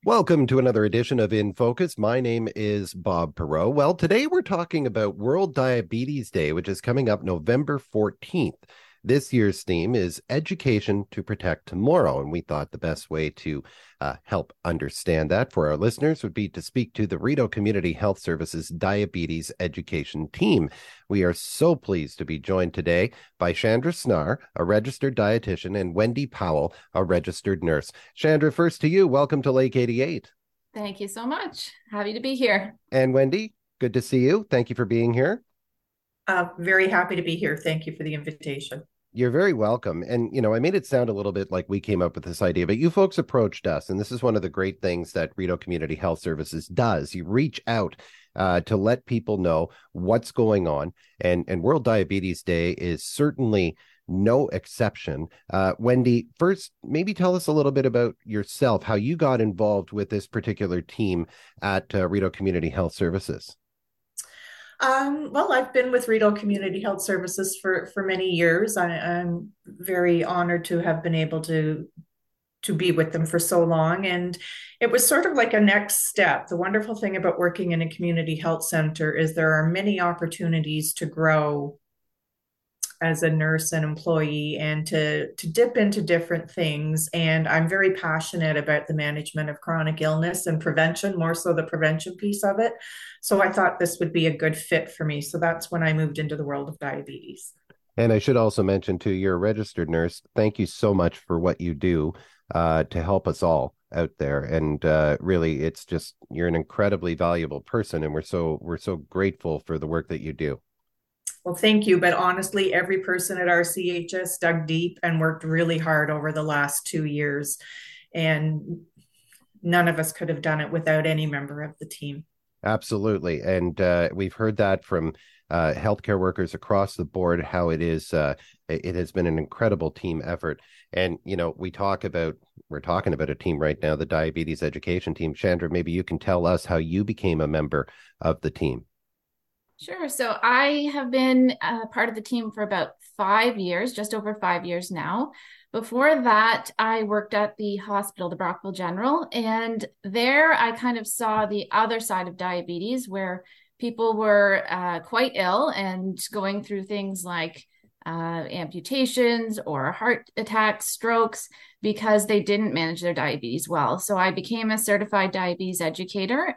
Welcome to another edition of In Focus. My name is Bob Perot. Well, today we're talking about World Diabetes Day, which is coming up November 14th. This year's theme is Education to Protect Tomorrow. And we thought the best way to help understand that for our listeners would be to speak to the Rideau Community Health Services Diabetes Education Team. We are so pleased to be joined today by Chandra Snar, a registered dietitian, and Wendy Powell, a registered nurse. Chandra, first to you. Welcome to Lake 88. Thank you so much. Happy to be here. And Wendy, good to see you. Thank you for being here. Very happy to be here. Thank you for the invitation. You're very welcome. And, I made it sound a little bit like we came up with this idea, but you folks approached us. And this is one of the great things that Rideau Community Health Services does. You reach out to let people know what's going on. And World Diabetes Day is certainly no exception. Wendy, first, maybe tell us a little bit about yourself, how you got involved with this particular team at Rideau Community Health Services. Well, I've been with Rideau Community Health Services for many years. I'm very honored to have been able to be with them for so long. And it was sort of like a next step. The wonderful thing about working in a community health center is there are many opportunities to grow as a nurse and employee and to dip into different things. And I'm very passionate about the management of chronic illness and prevention, more so the prevention piece of it. So I thought this would be a good fit for me. So that's when I moved into the world of diabetes. And I should also mention too, you're a registered nurse. Thank you so much for what you do to help us all out there. And really, it's just you're an incredibly valuable person, and we're so grateful for the work that you do. Well, thank you. But honestly, every person at our CHS dug deep and worked really hard over the last 2 years. And none of us could have done it without any member of the team. Absolutely. And we've heard that from healthcare workers across the board, how it has been an incredible team effort. And, we're talking about a team right now, the diabetes education team. Chandra, maybe you can tell us how you became a member of the team. Sure. So I have been part of the team for about 5 years, just over 5 years now. Before that, I worked at the hospital, the Brockville General, and there I kind of saw the other side of diabetes where people were quite ill and going through things like amputations or heart attacks, strokes, because they didn't manage their diabetes well. So I became a certified diabetes educator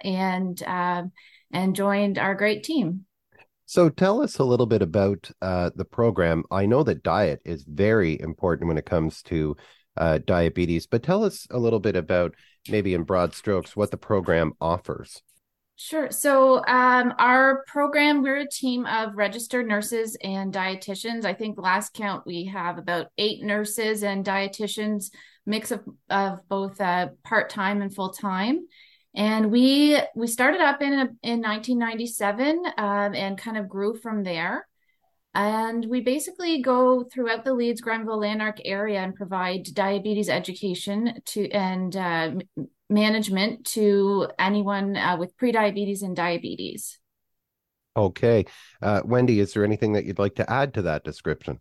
and joined our great team. So tell us a little bit about the program. I know that diet is very important when it comes to diabetes, but tell us a little bit about, maybe in broad strokes, what the program offers. Sure. So our program, we're a team of registered nurses and dietitians. I think last count we have about 8 nurses and dietitians, mix of both part-time and full-time. And we started up in 1997 and kind of grew from there. And we basically go throughout the Leeds, Grenville, Lanark area and provide diabetes education to and management to anyone with prediabetes and diabetes. Okay. Wendy, is there anything that you'd like to add to that description?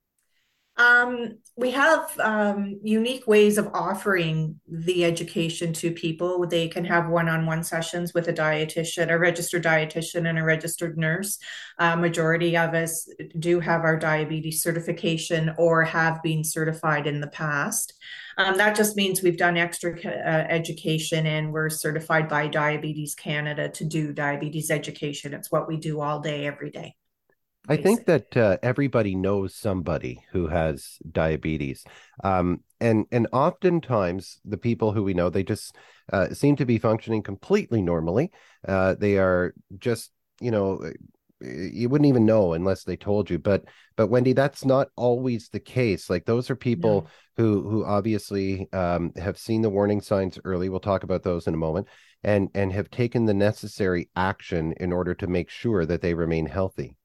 We have unique ways of offering the education to people. They can have one-on-one sessions with a dietitian, a registered dietitian, and a registered nurse. Majority of us do have our diabetes certification or have been certified in the past. That just means we've done extra education and we're certified by Diabetes Canada to do diabetes education. It's what we do all day, every day. I think Basically. that everybody knows somebody who has diabetes. And oftentimes the people who we know, they just seem to be functioning completely normally. They are just, you wouldn't even know unless they told you. But Wendy, that's not always the case. Like those are people No. who obviously have seen the warning signs early. We'll talk about those in a moment, and have taken the necessary action in order to make sure that they remain healthy.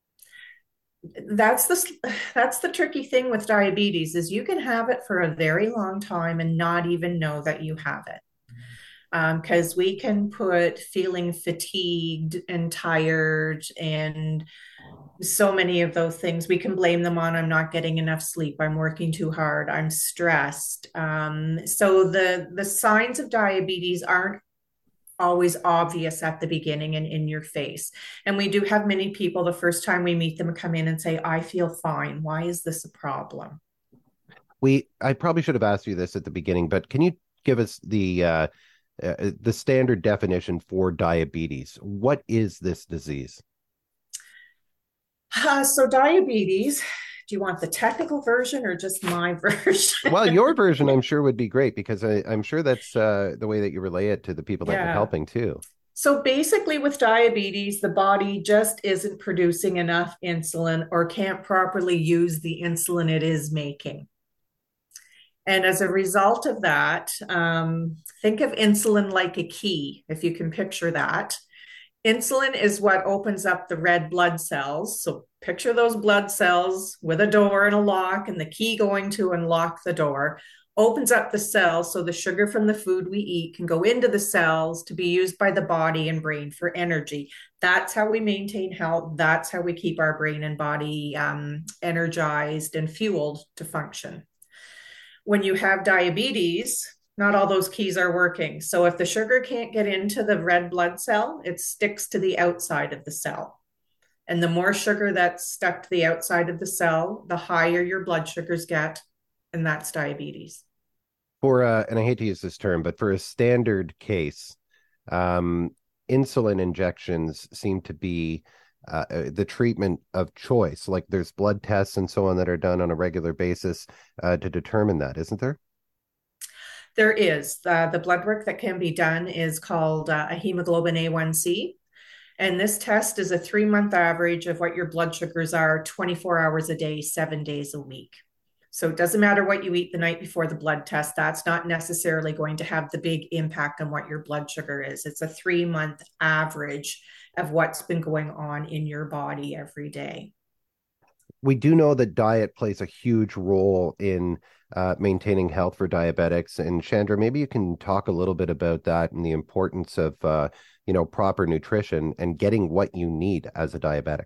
That's the tricky thing with diabetes is you can have it for a very long time and not even know that you have it. Because we can put feeling fatigued and tired and So many of those things we can blame them on. I'm not getting enough sleep, I'm working too hard, I'm stressed. So the signs of diabetes aren't always obvious at the beginning and in your face. And we do have many people, the first time we meet them, come in and say, I feel fine, why is this a problem? I probably should have asked you this at the beginning, but can you give us the standard definition for diabetes? What is this disease? So diabetes, do you want the technical version or just my version? Well, your version, I'm sure, would be great because I'm sure that's the way that you relay it to the people that you're Yeah. helping too. So basically, with diabetes, the body just isn't producing enough insulin or can't properly use the insulin it is making. And as a result of that, think of insulin like a key, if you can picture that. Insulin is what opens up the red blood cells. So picture those blood cells with a door and a lock, and the key going to unlock the door opens up the cells so the sugar from the food we eat can go into the cells to be used by the body and brain for energy. That's how we maintain health. That's how we keep our brain and body energized and fueled to function. When you have diabetes, not all those keys are working. So if the sugar can't get into the red blood cell, it sticks to the outside of the cell. And the more sugar that's stuck to the outside of the cell, the higher your blood sugars get. And that's diabetes. And I hate to use this term, but for a standard case, um, insulin injections seem to be the treatment of choice. Like there's blood tests and so on that are done on a regular basis to determine that, isn't there? There is the blood work that can be done is called a hemoglobin A1C. And this test is a 3 month average of what your blood sugars are 24 hours a day, 7 days a week. So it doesn't matter what you eat the night before the blood test, that's not necessarily going to have the big impact on what your blood sugar is. It's a 3 month average of what's been going on in your body every day. We do know that diet plays a huge role in maintaining health for diabetics. And Chandra, maybe you can talk a little bit about that and the importance of proper nutrition and getting what you need as a diabetic.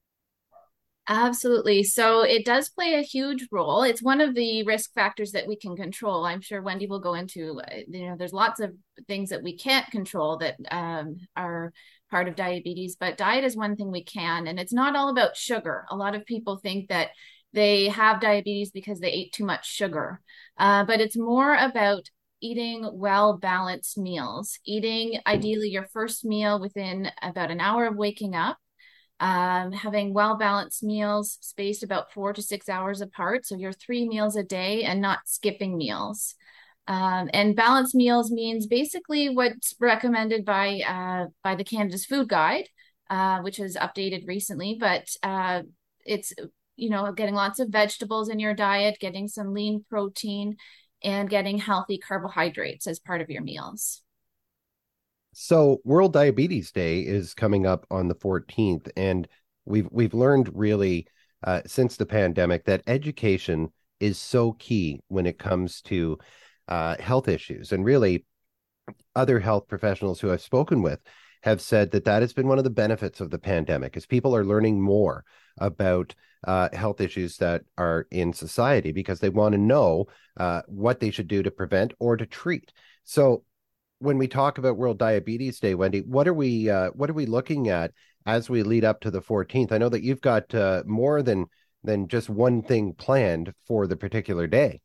Absolutely. So it does play a huge role. It's one of the risk factors that we can control. I'm sure Wendy will go into, there's lots of things that we can't control that are part of diabetes, but diet is one thing we can. And it's not all about sugar. A lot of people think that they have diabetes because they ate too much sugar, but it's more about eating well balanced meals, eating ideally your first meal within about an hour of waking up, having well balanced meals spaced about 4 to 6 hours apart. So your 3 meals a day and not skipping meals. And balanced meals means basically what's recommended by the Canada's Food Guide, which is updated recently. But it's getting lots of vegetables in your diet, getting some lean protein, and getting healthy carbohydrates as part of your meals. So World Diabetes Day is coming up on the 14th, and we've learned really since the pandemic that education is so key when it comes to health issues. And really, other health professionals who I've spoken with have said that that has been one of the benefits of the pandemic, is people are learning more about health issues that are in society because they want to know what they should do to prevent or to treat. So when we talk about World Diabetes Day, Wendy, what are we looking at as we lead up to the 14th? I know that you've got more than just one thing planned for the particular day.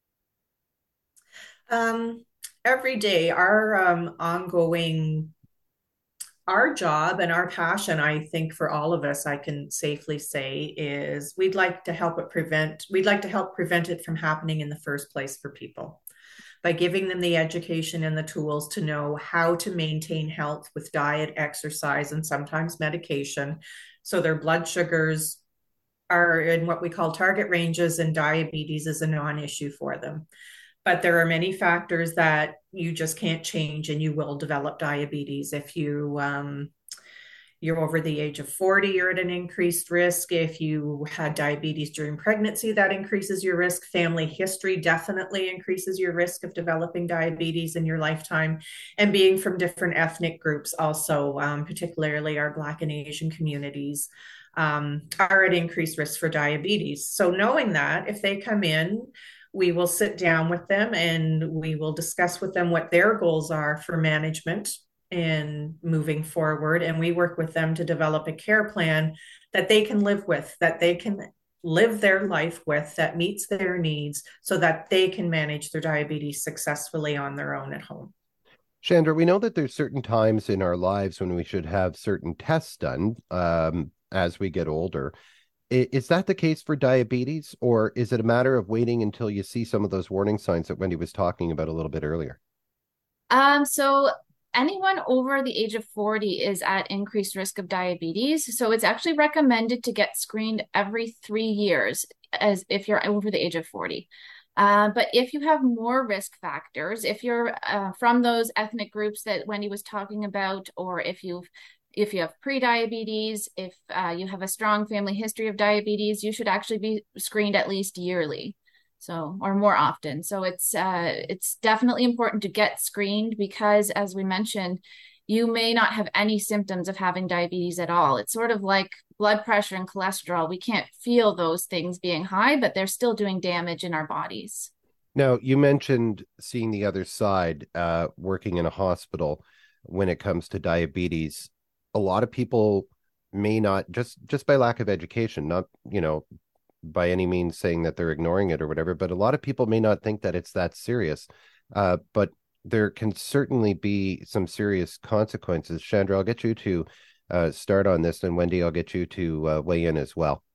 Um, every day, our ongoing our job and our passion, I think for all of us, I can safely say, is we'd like to help prevent it from happening in the first place for people by giving them the education and the tools to know how to maintain health with diet, exercise, and sometimes medication. So their blood sugars are in what we call target ranges, and diabetes is a non issue for them. But there are many factors that you just can't change, and you will develop diabetes if you're over the age of 40, you're at an increased risk. If you had diabetes during pregnancy, that increases your risk. Family history definitely increases your risk of developing diabetes in your lifetime. And being from different ethnic groups, also, particularly our Black and Asian communities, are at increased risk for diabetes. So knowing that, if they come in, we will sit down with them and we will discuss with them what their goals are for management and moving forward. And we work with them to develop a care plan that they can live with, that they can live their life with, that meets their needs so that they can manage their diabetes successfully on their own at home. Chandra, we know that there's certain times in our lives when we should have certain tests done as we get older. Is that the case for diabetes, or is it a matter of waiting until you see some of those warning signs that Wendy was talking about a little bit earlier? So anyone over the age of 40 is at increased risk of diabetes. So it's actually recommended to get screened every 3 years as if you're over the age of 40. But if you have more risk factors, if you're from those ethnic groups that Wendy was talking about, or if you have pre-diabetes, if you have a strong family history of diabetes, you should actually be screened at least yearly, so or more often. So it's definitely important to get screened because, as we mentioned, you may not have any symptoms of having diabetes at all. It's sort of like blood pressure and cholesterol. We can't feel those things being high, but they're still doing damage in our bodies. Now, you mentioned seeing the other side, working in a hospital when it comes to diabetes. A lot of people may not, just by lack of education, not, by any means saying that they're ignoring it or whatever, but a lot of people may not think that it's that serious. But there can certainly be some serious consequences. Chandra, I'll get you to start on this, and Wendy, I'll get you to weigh in as well.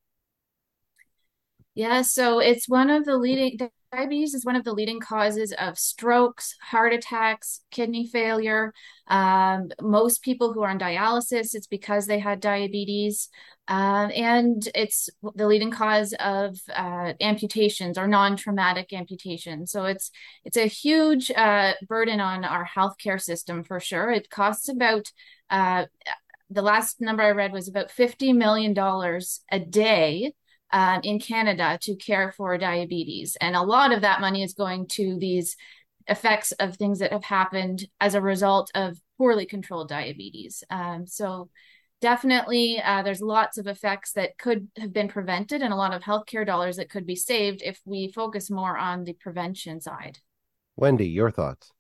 Yeah, so it's one of the leading, diabetes is one of the leading causes of strokes, heart attacks, kidney failure. Most people who are on dialysis, it's because they had diabetes. And it's the leading cause of amputations or non-traumatic amputations. So it's a huge burden on our healthcare system for sure. It costs about the last number I read was about $50 million a day in Canada to care for diabetes. And a lot of that money is going to these effects of things that have happened as a result of poorly controlled diabetes. So definitely, there's lots of effects that could have been prevented and a lot of healthcare dollars that could be saved if we focus more on the prevention side. Wendy, your thoughts?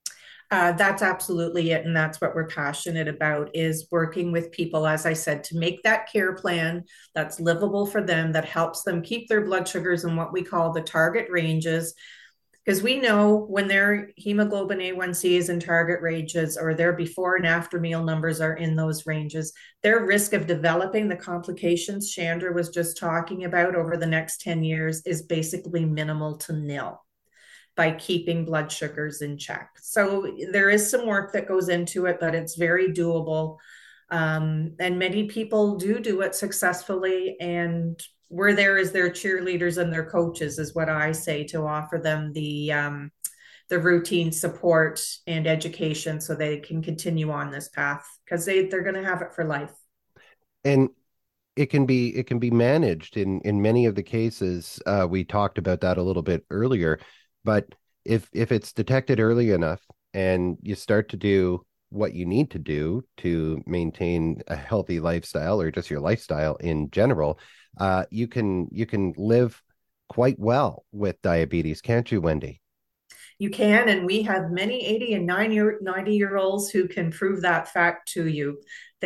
That's absolutely it. And that's what we're passionate about is working with people, as I said, to make that care plan that's livable for them, that helps them keep their blood sugars in what we call the target ranges. Because we know when their hemoglobin A1C is in target ranges or their before and after meal numbers are in those ranges, their risk of developing the complications Chandra was just talking about over the next 10 years is basically minimal to nil by keeping blood sugars in check. So there is some work that goes into it, but it's very doable. And many people do it successfully. And we're there as their cheerleaders and their coaches, is what I say, to offer them the routine support and education so they can continue on this path because they're going to have it for life. And it can be managed in many of the cases. We talked about that a little bit earlier. But if it's detected early enough and you start to do what you need to do to maintain a healthy lifestyle or just your lifestyle in general, you can live quite well with diabetes, can't you, Wendy? You can, and we have many 80 and 90-year-olds who can prove that fact to you.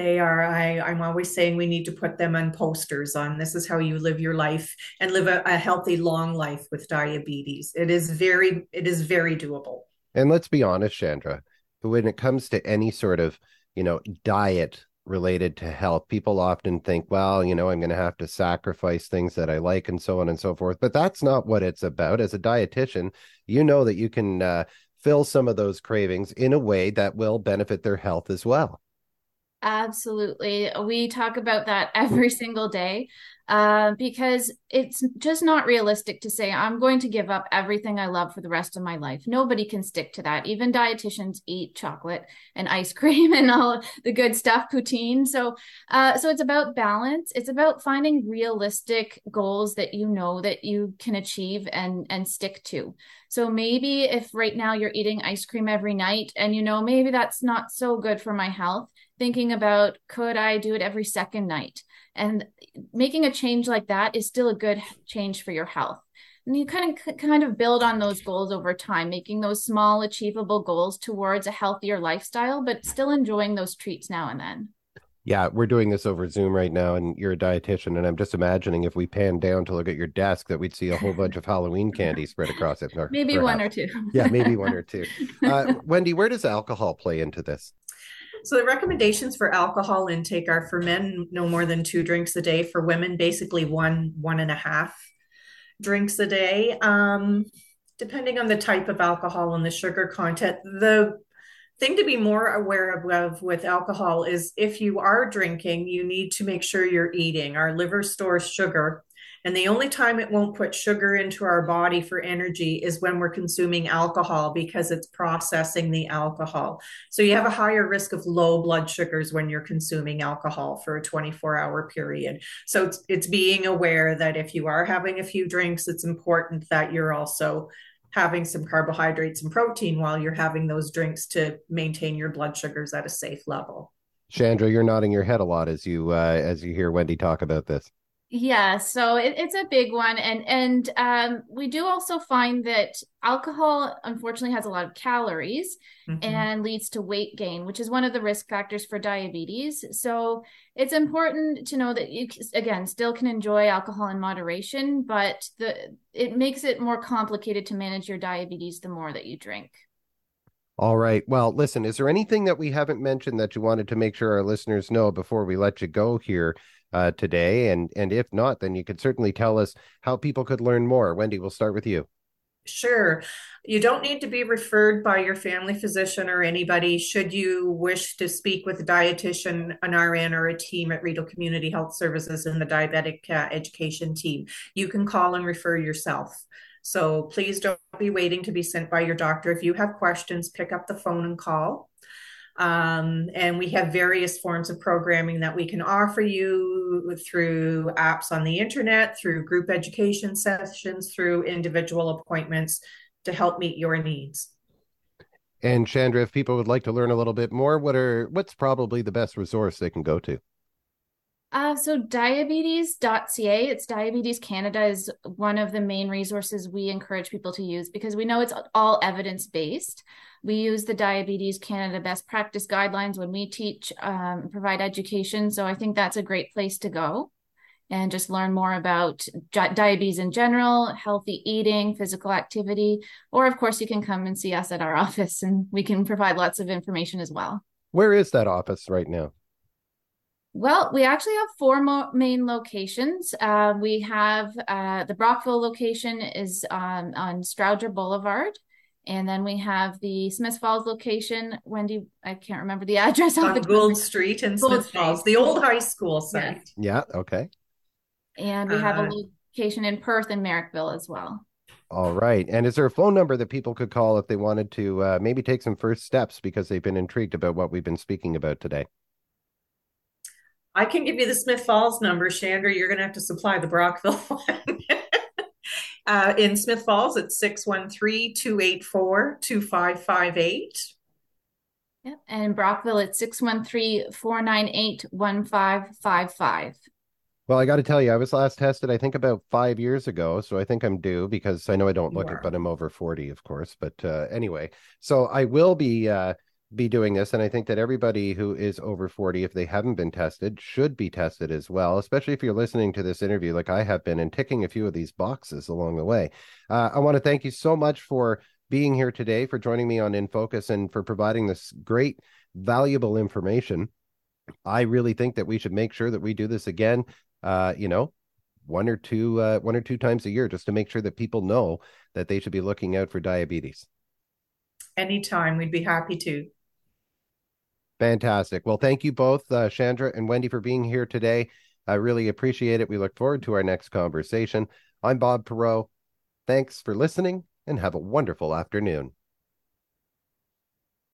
I'm always saying we need to put them on posters on this is how you live your life and live a healthy, long life with diabetes. It is very doable. And let's be honest, Chandra, when it comes to any sort of, diet related to health, people often think, well, I'm going to have to sacrifice things that I like and so on and so forth. But that's not what it's about. As a dietitian, you know that you can fill some of those cravings in a way that will benefit their health as well. Absolutely. We talk about that every single day because it's just not realistic to say, I'm going to give up everything I love for the rest of my life. Nobody can stick to that. Even dietitians eat chocolate and ice cream and all the good stuff, poutine. So it's about balance. It's about finding realistic goals that you know that you can achieve and stick to. So maybe if right now you're eating ice cream every night and maybe that's not so good for my health, thinking about could I do it every second night? And making a change like that is still a good change for your health. And you kind of build on those goals over time, making those small achievable goals towards a healthier lifestyle, but still enjoying those treats now and then. Yeah, we're doing this over Zoom right now, and you're a dietitian, and I'm just imagining if we pan down to look at your desk that we'd see a whole bunch of Halloween candy spread across it, Maybe one perhaps. or two. Yeah, maybe one or two. Wendy, where does alcohol play into this? So the recommendations for alcohol intake are for men, no more than 2 drinks a day. For women, basically one and a half drinks a day. Depending on the type of alcohol and the sugar content, the thing to be more aware of with alcohol is if you are drinking, you need to make sure you're eating. Our liver stores sugar, and the only time it won't put sugar into our body for energy is when we're consuming alcohol because it's processing the alcohol. So you have a higher risk of low blood sugars when you're consuming alcohol for a 24-hour period. So it's being aware that if you are having a few drinks, it's important that you're also having some carbohydrates and protein while you're having those drinks to maintain your blood sugars at a safe level. Chandra, you're nodding your head a lot as you hear Wendy talk about this. Yeah, so it's a big one, and we do also find that alcohol unfortunately has a lot of calories Mm-hmm. and leads to weight gain, which is one of the risk factors for diabetes. So it's important to know that you again still can enjoy alcohol in moderation, but it makes it more complicated to manage your diabetes the more that you drink. All right. Well, listen, is there anything that we haven't mentioned that you wanted to make sure our listeners know before we let you go here today? And if not, then you could certainly tell us how people could learn more. Wendy, we'll start with you. Sure. You don't need to be referred by your family physician or anybody should you wish to speak with a dietitian, an RN, or a team at Rideau Community Health Services in the diabetic education team. You can call and refer yourself. So please don't be waiting to be sent by your doctor. If you have questions, pick up the phone and call. And we have various forms of programming that we can offer you through apps on the internet, through group education sessions, through individual appointments to help meet your needs. And Chandra, if people would like to learn a little bit more, what's probably the best resource they can go to? So diabetes.ca, it's Diabetes Canada is one of the main resources we encourage people to use because we know it's all evidence-based. We use the Diabetes Canada best practice guidelines when we teach, provide education. So I think that's a great place to go and just learn more about diabetes in general, healthy eating, physical activity, or of course you can come and see us at our office and we can provide lots of information as well. Where is that office right now? Well, we actually have four main locations. We have the Brockville location is on Strouder Boulevard. And then we have the Smith Falls location. Wendy, I can't remember the address. On Gould Street in Smith Falls, the old high school site. Yes. Yeah, okay. And we have a location in Perth and Merrickville as well. All right. And is there a phone number that people could call if they wanted to maybe take some first steps because they've been intrigued about what we've been speaking about today? I can give you the Smith Falls number, Chandra. You're going to have to supply the Brockville one. In Smith Falls, it's 613-284-2558. Yep. And in Brockville, it's 613-498-1555. Well, I got to tell you, I was last tested, I think about 5 years ago. So I think I'm due because I know I don't look it, but I'm over 40, of course. But anyway, so I will be doing this. And I think that everybody who is over 40, if they haven't been tested, should be tested as well, especially if you're listening to this interview like I have been and ticking a few of these boxes along the way. I want to thank you so much for being here today, for joining me on In Focus, and for providing this great, valuable information. I really think that we should make sure that we do this again, one or two times a year, just to make sure that people know that they should be looking out for diabetes. Anytime, we'd be happy to. Fantastic. Well, thank you both, Chandra and Wendy, for being here today. I really appreciate it. We look forward to our next conversation. I'm Bob Perot. Thanks for listening and have a wonderful afternoon.